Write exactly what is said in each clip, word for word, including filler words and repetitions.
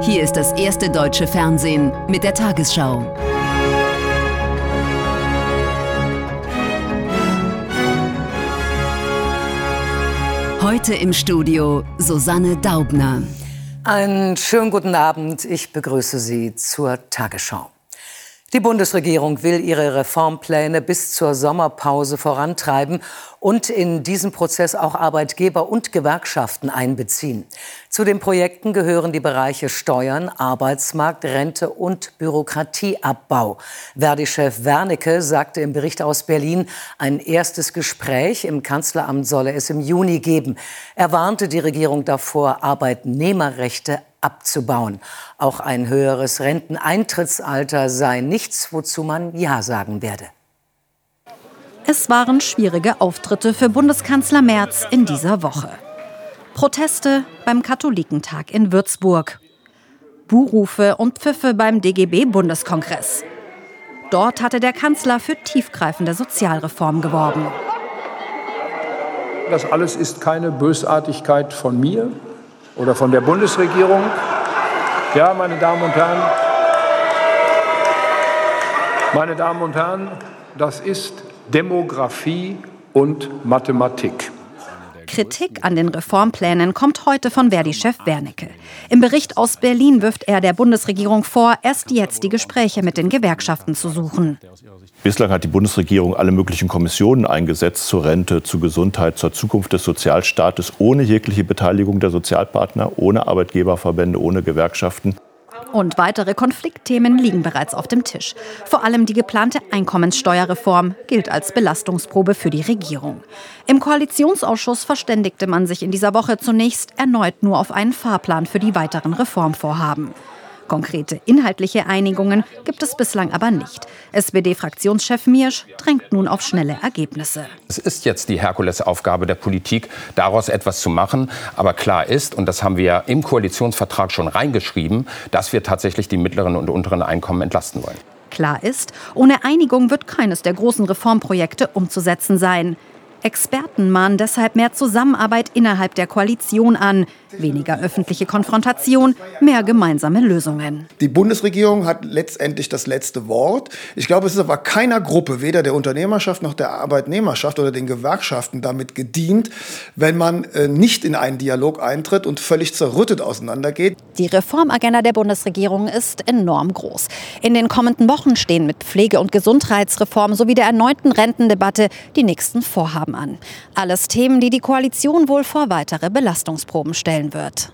Hier ist das erste deutsche Fernsehen mit der Tagesschau. Heute im Studio Susanne Daubner. Einen schönen guten Abend. Ich begrüße Sie zur Tagesschau. Die Bundesregierung will ihre Reformpläne bis zur Sommerpause vorantreiben und in diesen Prozess auch Arbeitgeber und Gewerkschaften einbeziehen. Zu den Projekten gehören die Bereiche Steuern, Arbeitsmarkt, Rente und Bürokratieabbau. Verdi-Chef Wernicke sagte im Bericht aus Berlin, ein erstes Gespräch im Kanzleramt solle es im Juni geben. Er warnte die Regierung davor, Arbeitnehmerrechte abzubauen. Auch ein höheres Renteneintrittsalter sei nichts, wozu man Ja sagen werde. Es waren schwierige Auftritte für Bundeskanzler Merz in dieser Woche. Proteste beim Katholikentag in Würzburg. Buhrufe und Pfiffe beim D G B-Bundeskongress. Dort hatte der Kanzler für tiefgreifende Sozialreformen geworben. Das alles ist keine Bösartigkeit von mir oder von der Bundesregierung. Ja, meine Damen und Herren, meine Damen und Herren, das ist Demografie und Mathematik. Kritik an den Reformplänen kommt heute von Verdi-Chef Wernicke. Im Bericht aus Berlin wirft er der Bundesregierung vor, erst jetzt die Gespräche mit den Gewerkschaften zu suchen. Bislang hat die Bundesregierung alle möglichen Kommissionen eingesetzt zur Rente, zur Gesundheit, zur Zukunft des Sozialstaates, ohne jegliche Beteiligung der Sozialpartner, ohne Arbeitgeberverbände, ohne Gewerkschaften. Und weitere Konfliktthemen liegen bereits auf dem Tisch. Vor allem die geplante Einkommenssteuerreform gilt als Belastungsprobe für die Regierung. Im Koalitionsausschuss verständigte man sich in dieser Woche zunächst erneut nur auf einen Fahrplan für die weiteren Reformvorhaben. Konkrete inhaltliche Einigungen gibt es bislang aber nicht. S P D-Fraktionschef Miersch drängt nun auf schnelle Ergebnisse. Es ist jetzt die Herkulesaufgabe der Politik, daraus etwas zu machen. Aber klar ist, und das haben wir im Koalitionsvertrag schon reingeschrieben, dass wir tatsächlich die mittleren und unteren Einkommen entlasten wollen. Klar ist, ohne Einigung wird keines der großen Reformprojekte umzusetzen sein. Experten mahnen deshalb mehr Zusammenarbeit innerhalb der Koalition an. Weniger öffentliche Konfrontation, mehr gemeinsame Lösungen. Die Bundesregierung hat letztendlich das letzte Wort. Ich glaube, es ist aber keiner Gruppe, weder der Unternehmerschaft noch der Arbeitnehmerschaft oder den Gewerkschaften damit gedient, wenn man äh, nicht in einen Dialog eintritt und völlig zerrüttet auseinandergeht. Die Reformagenda der Bundesregierung ist enorm groß. In den kommenden Wochen stehen mit Pflege- und Gesundheitsreform sowie der erneuten Rentendebatte die nächsten Vorhaben an. Alles Themen, die die Koalition wohl vor weitere Belastungsproben stellen wird.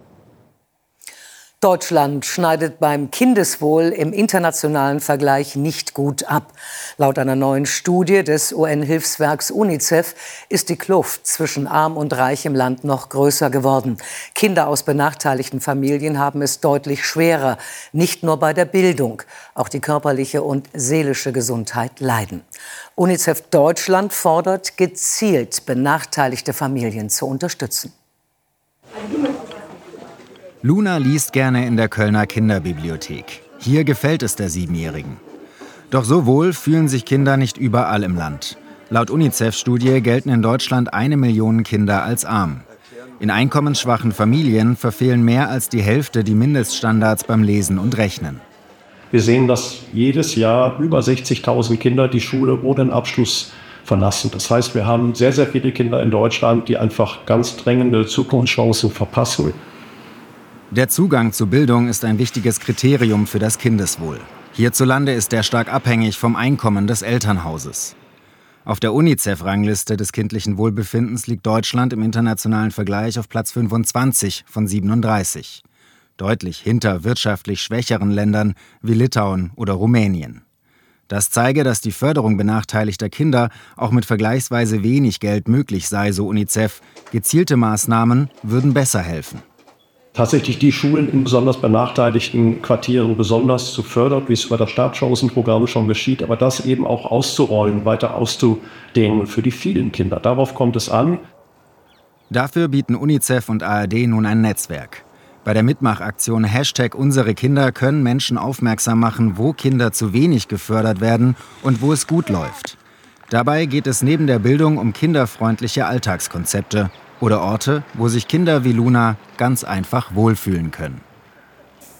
Deutschland schneidet beim Kindeswohl im internationalen Vergleich nicht gut ab. Laut einer neuen Studie des U N-Hilfswerks UNICEF ist die Kluft zwischen arm und reich im Land noch größer geworden. Kinder aus benachteiligten Familien haben es deutlich schwerer, nicht nur bei der Bildung. Auch die körperliche und seelische Gesundheit leiden. UNICEF Deutschland fordert gezielt, benachteiligte Familien zu unterstützen. Luna liest gerne in der Kölner Kinderbibliothek. Hier gefällt es der Siebenjährigen. Doch so wohl fühlen sich Kinder nicht überall im Land. Laut UNICEF-Studie gelten in Deutschland eine Million Kinder als arm. In einkommensschwachen Familien verfehlen mehr als die Hälfte die Mindeststandards beim Lesen und Rechnen. Wir sehen, dass jedes Jahr über sechzigtausend Kinder die Schule ohne den Abschluss verlassen. Das heißt, wir haben sehr, sehr viele Kinder in Deutschland, die einfach ganz drängende Zukunftschancen verpassen. Der Zugang zu Bildung ist ein wichtiges Kriterium für das Kindeswohl. Hierzulande ist er stark abhängig vom Einkommen des Elternhauses. Auf der UNICEF-Rangliste des kindlichen Wohlbefindens liegt Deutschland im internationalen Vergleich auf Platz fünfundzwanzig von siebenunddreißig. Deutlich hinter wirtschaftlich schwächeren Ländern wie Litauen oder Rumänien. Das zeige, dass die Förderung benachteiligter Kinder auch mit vergleichsweise wenig Geld möglich sei, so UNICEF. Gezielte Maßnahmen würden besser helfen. Tatsächlich die Schulen in besonders benachteiligten Quartieren besonders zu fördern, wie es bei das Startchancenprogramm schon geschieht, aber das eben auch auszurollen, weiter auszudehnen für die vielen Kinder. Darauf kommt es an. Dafür bieten UNICEF und A R D nun ein Netzwerk. Bei der Mitmachaktion Hashtag Unsere Kinder können Menschen aufmerksam machen, wo Kinder zu wenig gefördert werden und wo es gut läuft. Dabei geht es neben der Bildung um kinderfreundliche Alltagskonzepte oder Orte, wo sich Kinder wie Luna ganz einfach wohlfühlen können.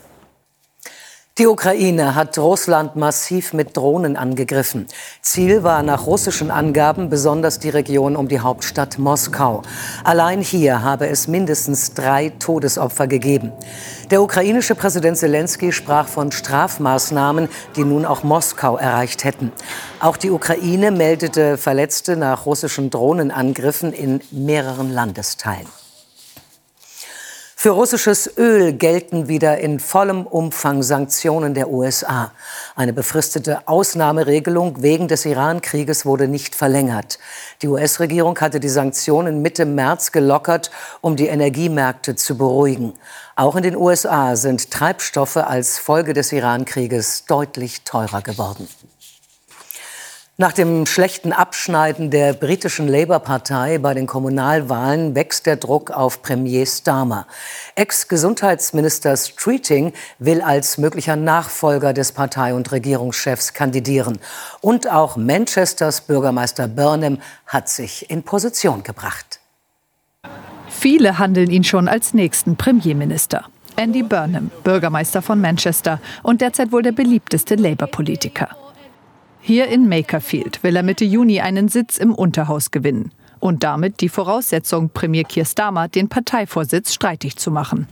Die Ukraine hat Russland massiv mit Drohnen angegriffen. Ziel war nach russischen Angaben besonders die Region um die Hauptstadt Moskau. Allein hier habe es mindestens drei Todesopfer gegeben. Der ukrainische Präsident Selenskyj sprach von Strafmaßnahmen, die nun auch Moskau erreicht hätten. Auch die Ukraine meldete Verletzte nach russischen Drohnenangriffen in mehreren Landesteilen. Für russisches Öl gelten wieder in vollem Umfang Sanktionen der U S A. Eine befristete Ausnahmeregelung wegen des Iran-Krieges wurde nicht verlängert. Die U S-Regierung hatte die Sanktionen Mitte März gelockert, um die Energiemärkte zu beruhigen. Auch in den U S A sind Treibstoffe als Folge des Iran-Krieges deutlich teurer geworden. Nach dem schlechten Abschneiden der britischen Labour-Partei bei den Kommunalwahlen wächst der Druck auf Premier Starmer. Ex-Gesundheitsminister Streeting will als möglicher Nachfolger des Partei- und Regierungschefs kandidieren. Und auch Manchesters Bürgermeister Burnham hat sich in Position gebracht. Viele handeln ihn schon als nächsten Premierminister. Andy Burnham, Bürgermeister von Manchester und derzeit wohl der beliebteste Labour-Politiker. Hier in Makerfield will er Mitte Juni einen Sitz im Unterhaus gewinnen und damit die Voraussetzung, Premier Keir Starmer den Parteivorsitz streitig zu machen.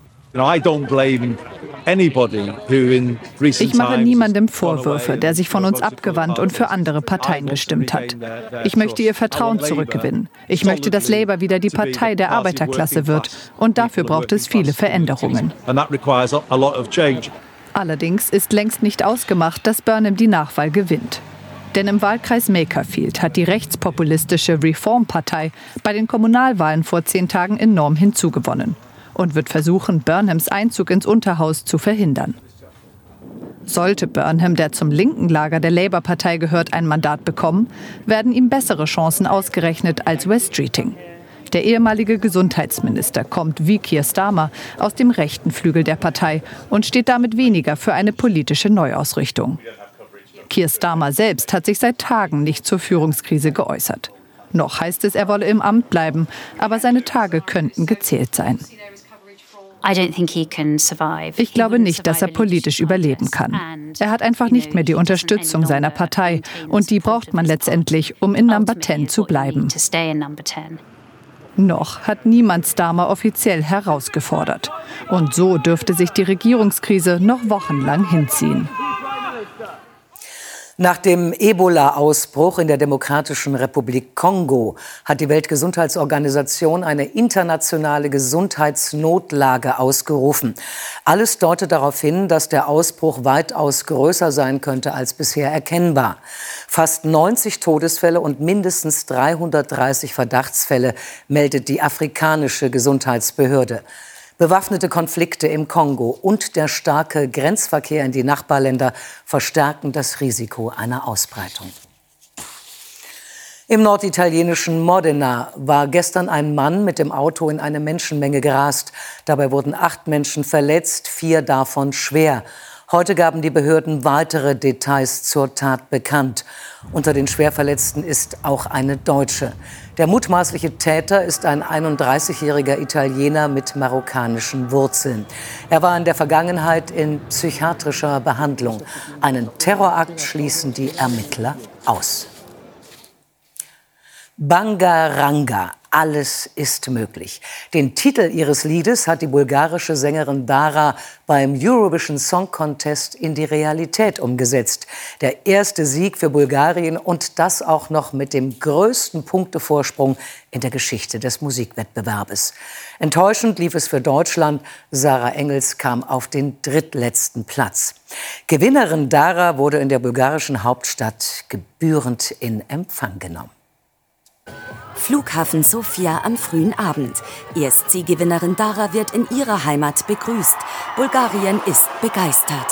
Ich mache niemandem Vorwürfe, der sich von uns abgewandt und für andere Parteien gestimmt hat. Ich möchte ihr Vertrauen zurückgewinnen. Ich möchte, dass Labour wieder die Partei der Arbeiterklasse wird. Und dafür braucht es viele Veränderungen. Allerdings ist längst nicht ausgemacht, dass Burnham die Nachwahl gewinnt. Denn im Wahlkreis Makerfield hat die rechtspopulistische Reform-Partei bei den Kommunalwahlen vor zehn Tagen enorm hinzugewonnen und wird versuchen, Burnhams Einzug ins Unterhaus zu verhindern. Sollte Burnham, der zum linken Lager der Labour-Partei gehört, ein Mandat bekommen, werden ihm bessere Chancen ausgerechnet als Wes Streeting. Der ehemalige Gesundheitsminister kommt wie Keir Starmer aus dem rechten Flügel der Partei und steht damit weniger für eine politische Neuausrichtung. Keir Starmer selbst hat sich seit Tagen nicht zur Führungskrise geäußert. Noch heißt es, er wolle im Amt bleiben, aber seine Tage könnten gezählt sein. Ich glaube nicht, dass er politisch überleben kann. Er hat einfach nicht mehr die Unterstützung seiner Partei und die braucht man letztendlich, um in Number zehn zu bleiben. Noch hat niemand Starmer offiziell herausgefordert. Und so dürfte sich die Regierungskrise noch wochenlang hinziehen. Nach dem Ebola-Ausbruch in der Demokratischen Republik Kongo hat die Weltgesundheitsorganisation eine internationale Gesundheitsnotlage ausgerufen. Alles deutet darauf hin, dass der Ausbruch weitaus größer sein könnte als bisher erkennbar. Fast neunzig Todesfälle und mindestens dreihundertdreißig Verdachtsfälle meldet die afrikanische Gesundheitsbehörde. Bewaffnete Konflikte im Kongo und der starke Grenzverkehr in die Nachbarländer verstärken das Risiko einer Ausbreitung. Im norditalienischen Modena war gestern ein Mann mit dem Auto in eine Menschenmenge gerast. Dabei wurden acht Menschen verletzt, vier davon schwer. Heute gaben die Behörden weitere Details zur Tat bekannt. Unter den Schwerverletzten ist auch eine Deutsche. Der mutmaßliche Täter ist ein einunddreißigjähriger Italiener mit marokkanischen Wurzeln. Er war in der Vergangenheit in psychiatrischer Behandlung. Einen Terrorakt schließen die Ermittler aus. Bangaranga, alles ist möglich. Den Titel ihres Liedes hat die bulgarische Sängerin Dara beim Eurovision Song Contest in die Realität umgesetzt. Der erste Sieg für Bulgarien und das auch noch mit dem größten Punktevorsprung in der Geschichte des Musikwettbewerbes. Enttäuschend lief es für Deutschland. Sarah Engels kam auf den drittletzten Platz. Gewinnerin Dara wurde in der bulgarischen Hauptstadt gebührend in Empfang genommen. Flughafen Sofia am frühen Abend. Erst Siegewinnerin Dara wird in ihrer Heimat begrüßt. Bulgarien ist begeistert.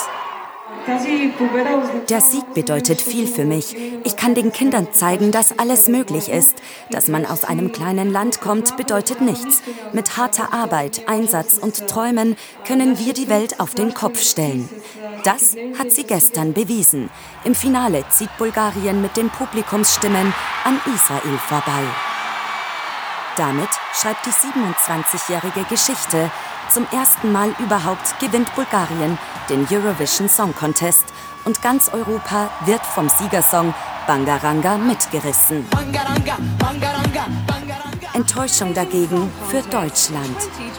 Der Sieg bedeutet viel für mich. Ich kann den Kindern zeigen, dass alles möglich ist. Dass man aus einem kleinen Land kommt, bedeutet nichts. Mit harter Arbeit, Einsatz und Träumen können wir die Welt auf den Kopf stellen. Das hat sie gestern bewiesen. Im Finale zieht Bulgarien mit den Publikumsstimmen an Israel vorbei. Damit schreibt die siebenundzwanzigjährige Geschichte. Zum ersten Mal überhaupt gewinnt Bulgarien den Eurovision Song Contest und ganz Europa wird vom Siegersong Bangaranga mitgerissen. Bangaranga, Bangaranga, Bangaranga. Enttäuschung dagegen für Deutschland.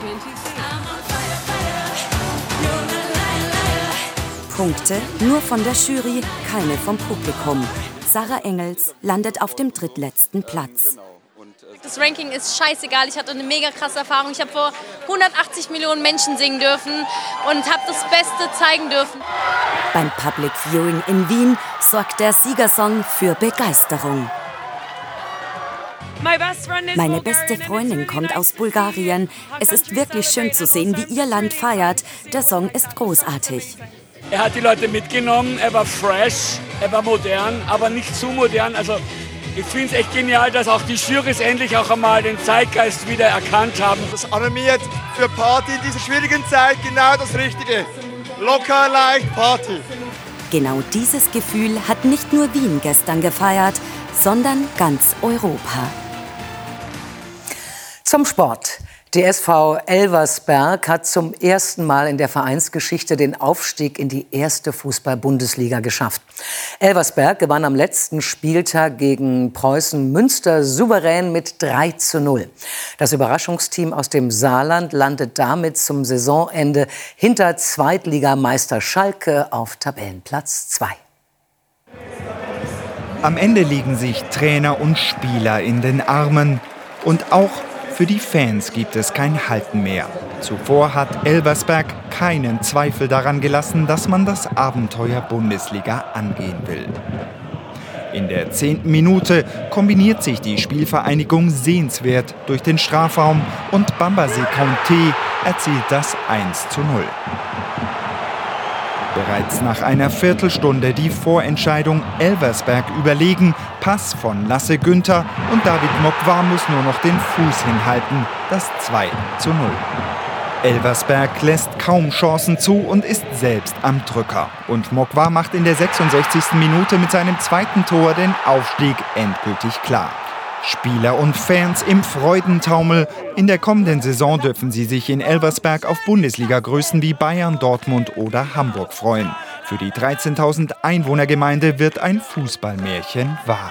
Punkte nur von der Jury, keine vom Publikum. Sarah Engels landet auf dem drittletzten Platz. Das Ranking ist scheißegal. Ich hatte eine mega krasse Erfahrung. Ich habe vor hundertachtzig Millionen Menschen singen dürfen und habe das Beste zeigen dürfen. Beim Public Viewing in Wien sorgt der Siegersong für Begeisterung. Meine beste Freundin kommt aus Bulgarien. Es ist wirklich schön zu sehen, wie ihr Land feiert. Der Song ist großartig. Er hat die Leute mitgenommen, er war fresh, er war modern, aber nicht zu modern. Also ich finde es echt genial, dass auch die Jurys endlich auch einmal den Zeitgeist wieder erkannt haben. Das animiert für Party in dieser schwierigen Zeit genau das Richtige. Locker, leicht, Party. Genau dieses Gefühl hat nicht nur Wien gestern gefeiert, sondern ganz Europa. Zum Sport. Die S V Elversberg hat zum ersten Mal in der Vereinsgeschichte den Aufstieg in die erste Fußball-Bundesliga geschafft. Elversberg gewann am letzten Spieltag gegen Preußen Münster souverän mit drei zu null. Das Überraschungsteam aus dem Saarland landet damit zum Saisonende hinter Zweitligameister Schalke auf Tabellenplatz zwei. Am Ende liegen sich Trainer und Spieler in den Armen und auch für die Fans gibt es kein Halten mehr. Zuvor hat Elversberg keinen Zweifel daran gelassen, dass man das Abenteuer Bundesliga angehen will. In der zehnten Minute kombiniert sich die Spielvereinigung sehenswert durch den Strafraum und Bambazy Conté erzielt das eins zu null. Bereits nach einer Viertelstunde die Vorentscheidung Elversberg überlegen. Pass von Lasse Günther und David Mokwa muss nur noch den Fuß hinhalten. Das zwei zu null. Elversberg lässt kaum Chancen zu und ist selbst am Drücker. Und Mokwa macht in der sechsundsechzigsten Minute mit seinem zweiten Tor den Aufstieg endgültig klar. Spieler und Fans im Freudentaumel. In der kommenden Saison dürfen sie sich in Elversberg auf Bundesliga-Größen wie Bayern, Dortmund oder Hamburg freuen. Für die dreizehntausend Einwohnergemeinde wird ein Fußballmärchen wahr.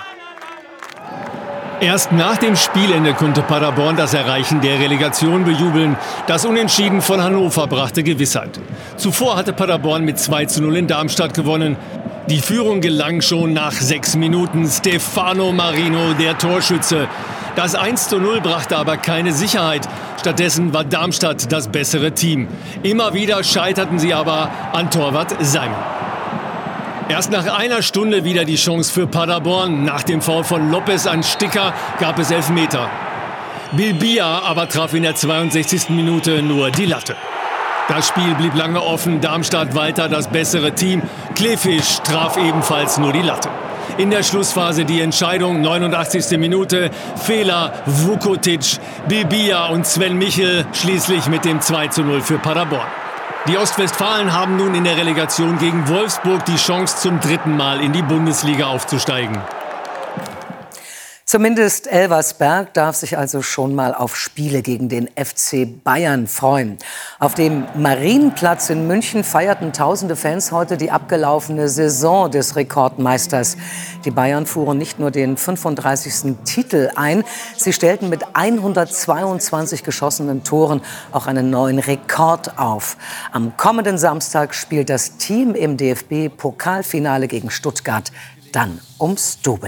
Erst nach dem Spielende konnte Paderborn das Erreichen der Relegation bejubeln. Das Unentschieden von Hannover brachte Gewissheit. Zuvor hatte Paderborn mit zwei zu null in Darmstadt gewonnen. Die Führung gelang schon nach sechs Minuten. Stefano Marino, der Torschütze. Das eins zu null brachte aber keine Sicherheit. Stattdessen war Darmstadt das bessere Team. Immer wieder scheiterten sie aber an Torwart Simon. Erst nach einer Stunde wieder die Chance für Paderborn. Nach dem Foul von Lopez an Sticker gab es Elfmeter. Bilbia aber traf in der zweiundsechzigsten Minute nur die Latte. Das Spiel blieb lange offen, Darmstadt weiter das bessere Team. Klefisch traf ebenfalls nur die Latte. In der Schlussphase die Entscheidung, neunundachtzigste Minute, Fehler, Vukotic, Bilbia und Sven Michel schließlich mit dem zwei zu null für Paderborn. Die Ostwestfalen haben nun in der Relegation gegen Wolfsburg die Chance, zum dritten Mal in die Bundesliga aufzusteigen. Zumindest Elversberg darf sich also schon mal auf Spiele gegen den F C Bayern freuen. Auf dem Marienplatz in München feierten tausende Fans heute die abgelaufene Saison des Rekordmeisters. Die Bayern fuhren nicht nur den fünfunddreißigsten Titel ein, sie stellten mit hundertzweiundzwanzig geschossenen Toren auch einen neuen Rekord auf. Am kommenden Samstag spielt das Team im D F B-Pokalfinale gegen Stuttgart dann ums Double.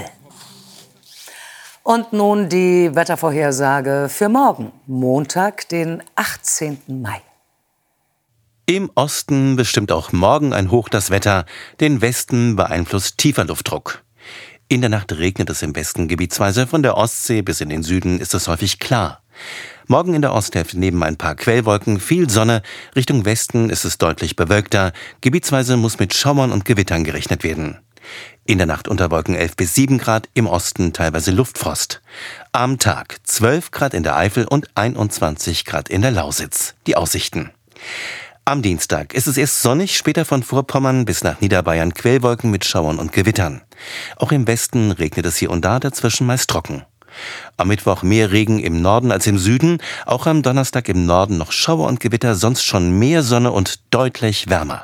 Und nun die Wettervorhersage für morgen, Montag, den achtzehnten Mai. Im Osten bestimmt auch morgen ein Hoch das Wetter, den Westen beeinflusst tiefer Luftdruck. In der Nacht regnet es im Westen gebietsweise, von der Ostsee bis in den Süden ist es häufig klar. Morgen in der Osthälfte neben ein paar Quellwolken viel Sonne, Richtung Westen ist es deutlich bewölkter, gebietsweise muss mit Schauern und Gewittern gerechnet werden. In der Nacht unter Wolken elf bis sieben Grad, im Osten teilweise Luftfrost. Am Tag zwölf Grad in der Eifel und einundzwanzig Grad in der Lausitz. Die Aussichten. Am Dienstag ist es erst sonnig, später von Vorpommern bis nach Niederbayern Quellwolken mit Schauern und Gewittern. Auch im Westen regnet es hier und da, dazwischen meist trocken. Am Mittwoch mehr Regen im Norden als im Süden. Auch am Donnerstag im Norden noch Schauer und Gewitter, sonst schon mehr Sonne und deutlich wärmer.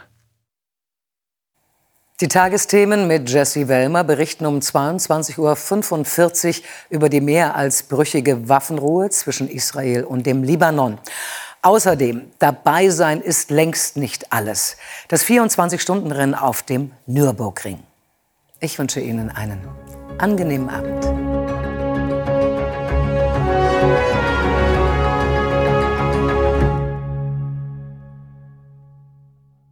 Die Tagesthemen mit Jessie Wellmer berichten um zweiundzwanzig Uhr fünfundvierzig über die mehr als brüchige Waffenruhe zwischen Israel und dem Libanon. Außerdem, dabei sein ist längst nicht alles. Das vierundzwanzig-Stunden-Rennen auf dem Nürburgring. Ich wünsche Ihnen einen angenehmen Abend.